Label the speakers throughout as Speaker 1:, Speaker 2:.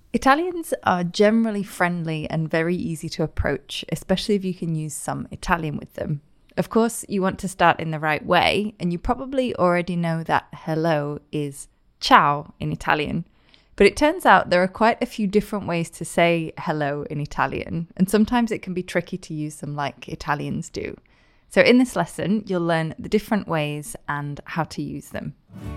Speaker 1: Italians are generally friendly and very easy to approach, especially if you can use some Italian with them. Of course, you want to start in the right way, and you probably already know that hello is ciao in Italian. But it turns out there are quite a few different ways to say hello in Italian, and sometimes it can be tricky to use them like Italians do. So in this lesson, you'll learn the different ways and how to use them.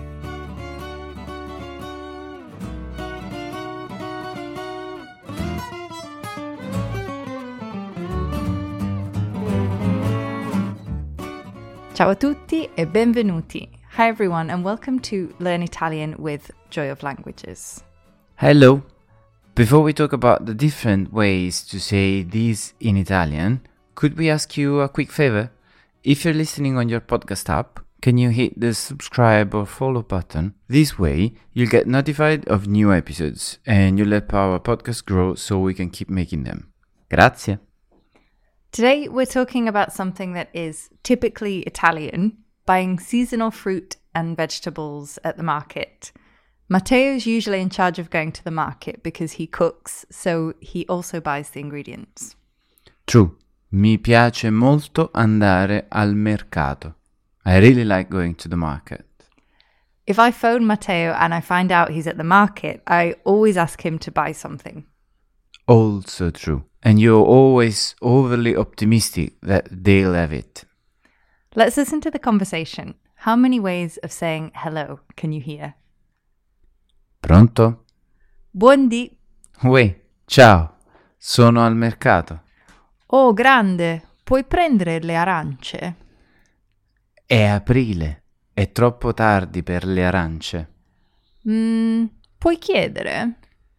Speaker 1: Ciao a tutti e benvenuti. Hi everyone and welcome to Learn Italian with Joy of Languages.
Speaker 2: Hello. Before we talk about the different ways to say this in Italian, could we ask you a quick favor? If you're listening on your podcast app, can you hit the subscribe or follow button? This way, you'll get notified of new episodes and you'll help our podcast grow so we can keep making them. Grazie.
Speaker 1: Today, we're talking about something that is typically Italian, buying seasonal fruit and vegetables at the market. Matteo's usually in charge of going to the market because he cooks, so he also buys the ingredients.
Speaker 2: True. Mi piace molto andare al mercato. I really like going to the market.
Speaker 1: If I phone Matteo and I find out he's at the market, I always ask him to buy something.
Speaker 2: Also true. And you're always overly optimistic that they'll have it.
Speaker 1: Let's listen to the conversation. How many ways of saying hello can you hear?
Speaker 2: Pronto?
Speaker 1: Buondì.
Speaker 2: Uè, ciao. Sono al mercato.
Speaker 1: Oh, grande. Puoi prendere le arance?
Speaker 2: È aprile. È troppo tardi per le arance.
Speaker 1: Puoi chiedere?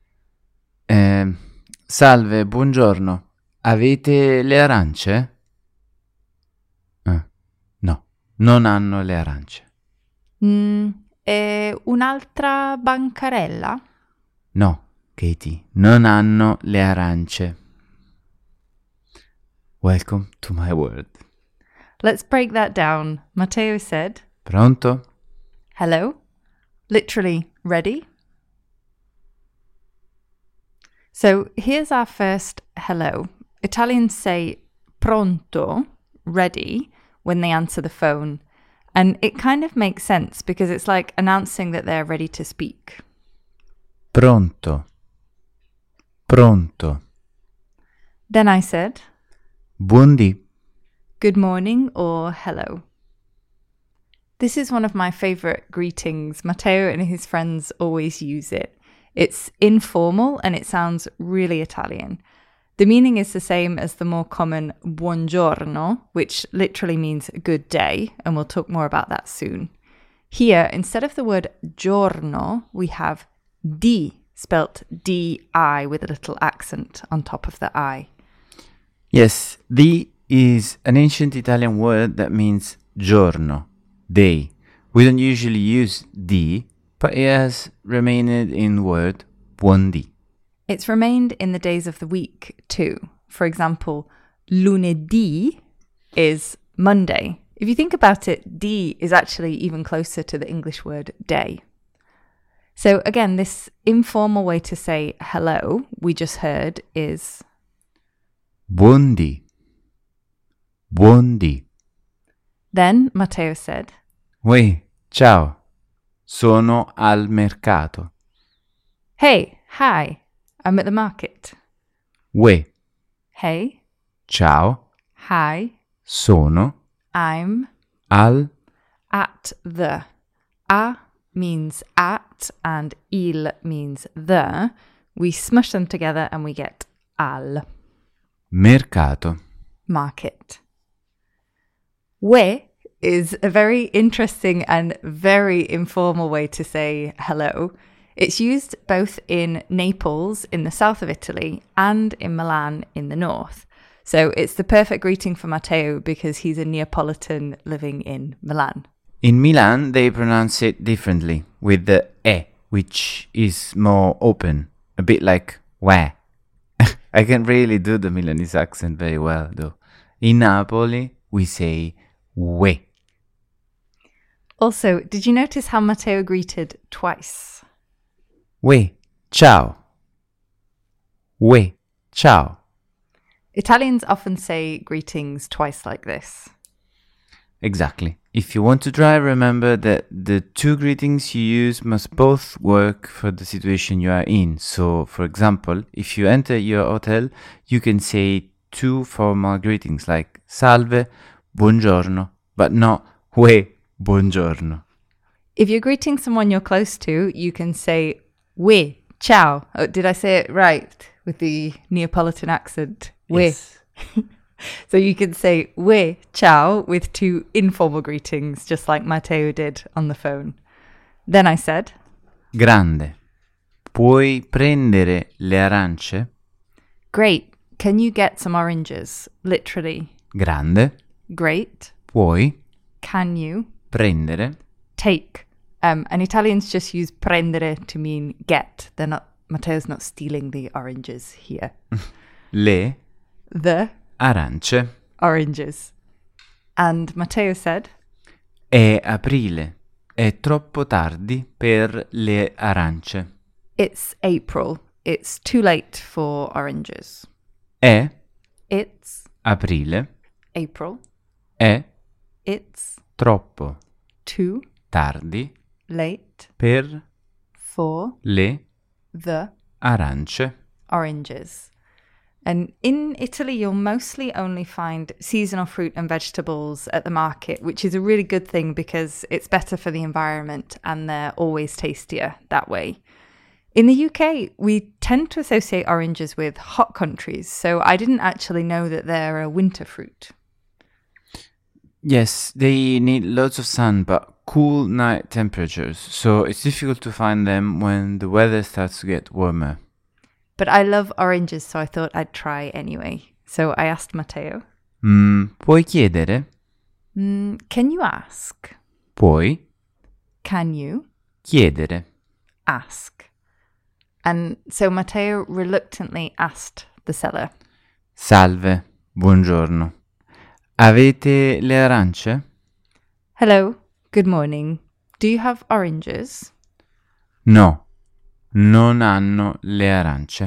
Speaker 2: Salve, buongiorno. Avete le arance? No, non hanno le arance.
Speaker 1: E un'altra bancarella?
Speaker 2: No, Katie, non hanno le arance. Welcome to my world.
Speaker 1: Let's break that down. Matteo said,
Speaker 2: Pronto?
Speaker 1: hello. Literally, ready? So here's our first hello. Italians say pronto, ready, when they answer the phone. And it kind of makes sense because it's like announcing that they're ready to speak.
Speaker 2: Pronto. Pronto.
Speaker 1: Then I said,
Speaker 2: Buondì.
Speaker 1: good morning or hello. This is one of my favorite greetings. Matteo and his friends always use it. It's informal and it sounds really Italian. The meaning is the same as the more common buongiorno, which literally means good day, and we'll talk more about that soon. Here, instead of the word giorno, we have di, spelt D-I with a little accent on top of the I.
Speaker 2: Yes, di is an ancient Italian word that means giorno, day. We don't usually use di, but it has remained in word buondì.
Speaker 1: It's remained in the days of the week too. For example, lunedì is Monday. If you think about it, di is actually even closer to the English word day. So again, this informal way to say hello we just heard is
Speaker 2: Buondì. Buondì.
Speaker 1: Then Matteo said,
Speaker 2: Uè, ciao. Sono al mercato.
Speaker 1: hey, hi, I'm at the market.
Speaker 2: Uè,
Speaker 1: Hey,
Speaker 2: ciao.
Speaker 1: hi,
Speaker 2: Sono
Speaker 1: I'm
Speaker 2: al.
Speaker 1: at the. A means at and il means the. We smush them together and we get al.
Speaker 2: Mercato.
Speaker 1: Market. Uè is a very interesting and very informal way to say hello. It's used both in Naples in the south of Italy and in Milan in the north. So it's the perfect greeting for Matteo because he's a Neapolitan living in Milan.
Speaker 2: In Milan, they pronounce it differently, with the e, which is more open, a bit like wè. I can't really do the Milanese accent very well, though. In Napoli, we say uè.
Speaker 1: Also, did you notice how Matteo greeted twice?
Speaker 2: Uè, ciao. Uè, ciao.
Speaker 1: Italians often say greetings twice like this.
Speaker 2: Exactly. If you want to try, remember that the two greetings you use must both work for the situation you are in. So, for example, if you enter your hotel, you can say two formal greetings like salve, buongiorno, but not uè, buongiorno.
Speaker 1: If you're greeting someone you're close to, you can say uè, ciao. Oh, did I say it right with the Neapolitan accent? Uè.
Speaker 2: Yes.
Speaker 1: So you can say uè, ciao with two informal greetings, just like Matteo did on the phone. Then I said,
Speaker 2: Grande. Puoi prendere le arance?
Speaker 1: great, can you get some oranges? Literally.
Speaker 2: Grande.
Speaker 1: Great,
Speaker 2: Puoi
Speaker 1: can you
Speaker 2: prendere
Speaker 1: take? And Italians just use prendere to mean get. Matteo's not stealing the oranges here.
Speaker 2: le
Speaker 1: The
Speaker 2: arance?
Speaker 1: oranges. And Matteo said,
Speaker 2: È aprile. È troppo tardi per le arance.
Speaker 1: it's April. It's too late for oranges.
Speaker 2: È
Speaker 1: It's
Speaker 2: aprile.
Speaker 1: April.
Speaker 2: È
Speaker 1: It's
Speaker 2: troppo
Speaker 1: too
Speaker 2: tardi
Speaker 1: late
Speaker 2: per
Speaker 1: for
Speaker 2: le
Speaker 1: the
Speaker 2: arance.
Speaker 1: oranges. And in Italy, you'll mostly only find seasonal fruit and vegetables at the market, which is a really good thing because it's better for the environment and they're always tastier that way. In the UK, we tend to associate oranges with hot countries, so I didn't actually know that they're a winter fruit.
Speaker 2: Yes, they need lots of sun but cool night temperatures, so it's difficult to find them when the weather starts to get warmer.
Speaker 1: But I love oranges, so I thought I'd try anyway. So I asked Matteo,
Speaker 2: Puoi chiedere?
Speaker 1: can you ask?
Speaker 2: Puoi
Speaker 1: Can you
Speaker 2: chiedere?
Speaker 1: ask? And so Matteo reluctantly asked the seller,
Speaker 2: Salve, buongiorno. Avete le arance?
Speaker 1: hello, good morning. Do you have oranges?
Speaker 2: No, non hanno le arance.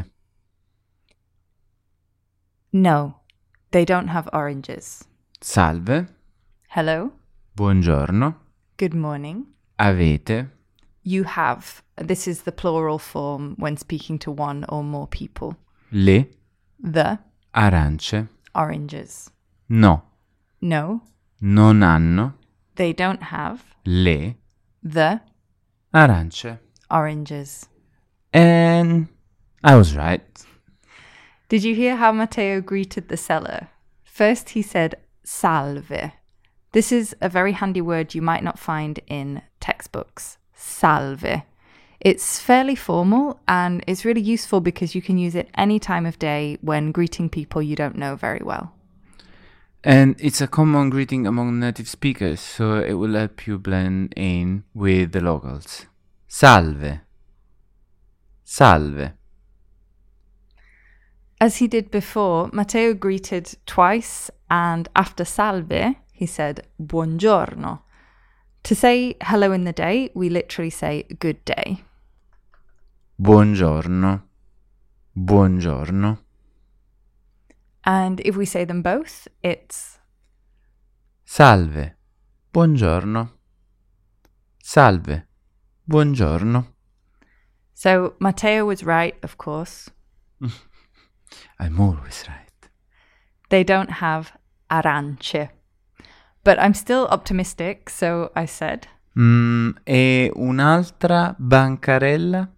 Speaker 1: No, they don't have oranges.
Speaker 2: Salve,
Speaker 1: Hello,
Speaker 2: buongiorno.
Speaker 1: good morning.
Speaker 2: Avete
Speaker 1: You have. This is the plural form when speaking to one or more people.
Speaker 2: le
Speaker 1: The
Speaker 2: arance?
Speaker 1: oranges.
Speaker 2: No,
Speaker 1: No,
Speaker 2: non hanno
Speaker 1: they don't have
Speaker 2: le
Speaker 1: the
Speaker 2: arance.
Speaker 1: oranges.
Speaker 2: And I was right.
Speaker 1: Did you hear how Matteo greeted the seller? First he said salve. This is a very handy word you might not find in textbooks. Salve. It's fairly formal and it's really useful because you can use it any time of day when greeting people you don't know very well.
Speaker 2: And it's a common greeting among native speakers, so it will help you blend in with the locals. Salve. Salve.
Speaker 1: As he did before, Matteo greeted twice, and after salve, he said buongiorno. To say hello in the day, we literally say good day.
Speaker 2: Buongiorno. Buongiorno.
Speaker 1: And if we say them both, it's
Speaker 2: Salve. Buongiorno. Salve. Buongiorno.
Speaker 1: so Matteo was right, of course.
Speaker 2: I'm always right.
Speaker 1: They don't have arance. But I'm still optimistic, so I said,
Speaker 2: E un'altra bancarella?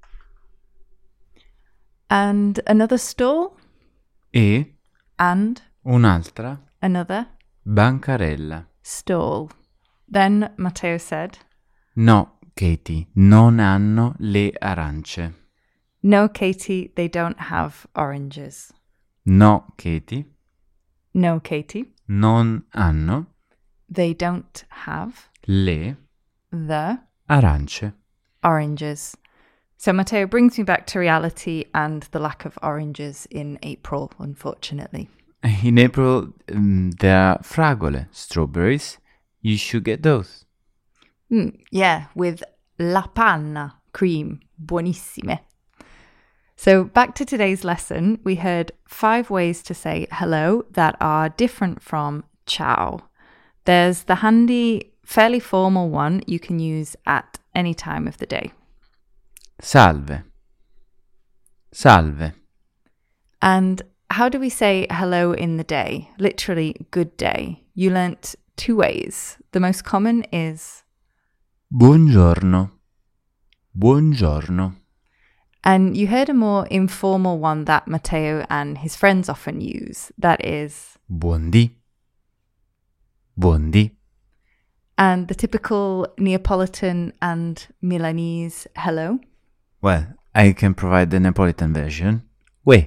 Speaker 1: and another stall,
Speaker 2: E
Speaker 1: and
Speaker 2: un'altra
Speaker 1: another
Speaker 2: bancarella.
Speaker 1: stall. Then Matteo said,
Speaker 2: No, Katie, non hanno le arance.
Speaker 1: no, Katie, they don't have oranges.
Speaker 2: No, Katie,
Speaker 1: No, Katie,
Speaker 2: non hanno
Speaker 1: they don't have
Speaker 2: le
Speaker 1: the
Speaker 2: arance.
Speaker 1: oranges. So Matteo brings me back to reality and the lack of oranges in April, unfortunately.
Speaker 2: In April, there are fragole, strawberries. You should get those.
Speaker 1: Yeah, with la panna cream, buonissime. So back to today's lesson, we heard 5 ways to say hello that are different from ciao. There's the handy, fairly formal one you can use at any time of the day.
Speaker 2: Salve. Salve.
Speaker 1: And how do we say hello in the day? Literally, good day. You learnt 2 ways. The most common is
Speaker 2: Buongiorno. Buongiorno.
Speaker 1: And you heard a more informal one that Matteo and his friends often use. That is
Speaker 2: Buondì. Buondì.
Speaker 1: And the typical Neapolitan and Milanese hello.
Speaker 2: Well, I can provide the Neapolitan version. Uè.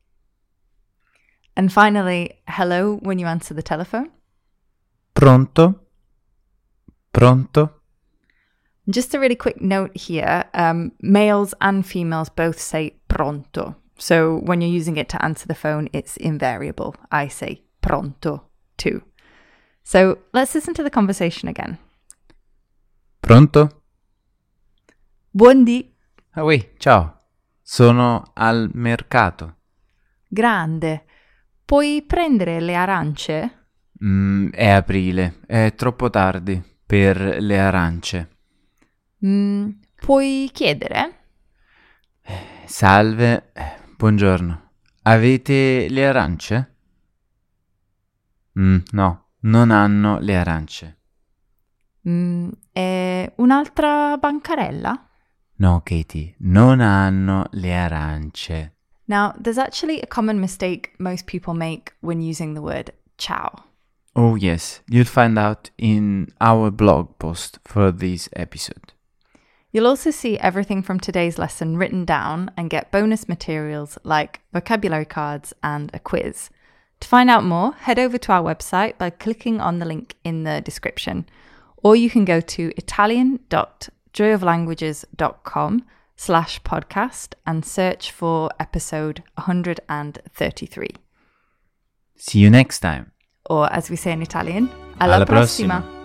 Speaker 1: And finally, hello when you answer the telephone.
Speaker 2: Pronto? Pronto?
Speaker 1: Just a really quick note here, males and females both say pronto. So when you're using it to answer the phone, it's invariable. I say pronto too. So let's listen to the conversation again.
Speaker 2: Pronto?
Speaker 1: Buondì.
Speaker 2: Ah, oui, ciao. Sono al mercato.
Speaker 1: Grande. Puoi prendere le arance?
Speaker 2: È aprile, è troppo tardi per le arance.
Speaker 1: Puoi chiedere?
Speaker 2: Salve, buongiorno. Avete le arance? No, non hanno le arance.
Speaker 1: E un'altra bancarella?
Speaker 2: No, Katie, non hanno le arance.
Speaker 1: Now, there's actually a common mistake most people make when using the word ciao.
Speaker 2: Oh yes, you'll find out in our blog post for this episode.
Speaker 1: You'll also see everything from today's lesson written down and get bonus materials like vocabulary cards and a quiz. To find out more, head over to our website by clicking on the link in the description, or you can go to italian.joyoflanguages.com/podcast and search for episode 133.
Speaker 2: See you next time.
Speaker 1: Or as we say in Italian,
Speaker 2: alla
Speaker 1: prossima.
Speaker 2: prossima.